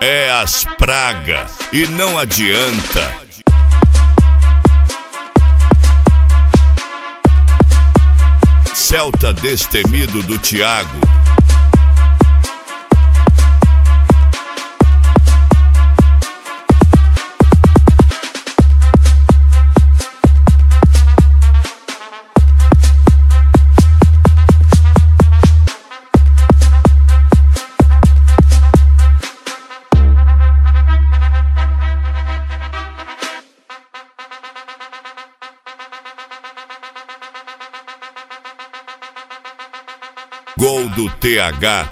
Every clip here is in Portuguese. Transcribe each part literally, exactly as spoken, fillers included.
É as pragas e não adianta. Celta destemido do Thiago. Gol do T H.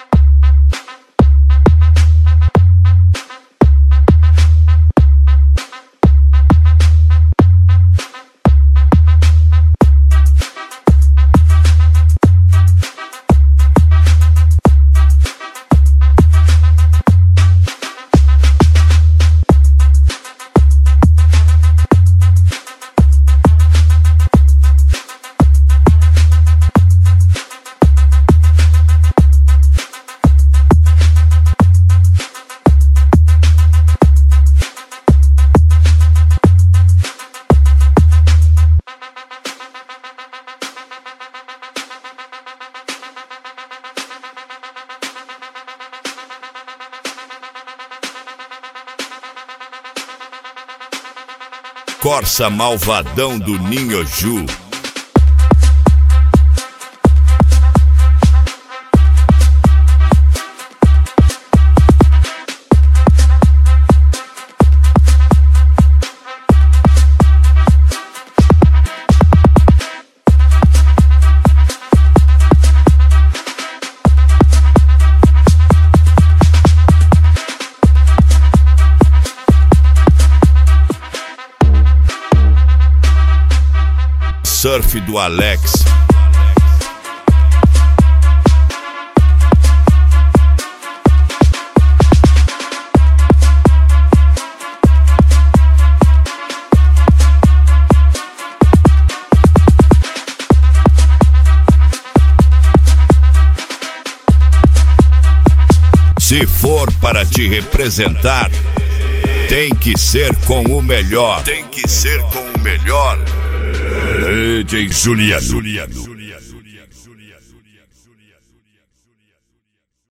Corsa malvadão do Ninhoju. Surf do Alex. Se for para te representar, tem que ser com o melhor. Tem que ser com o melhor. D J Juliano.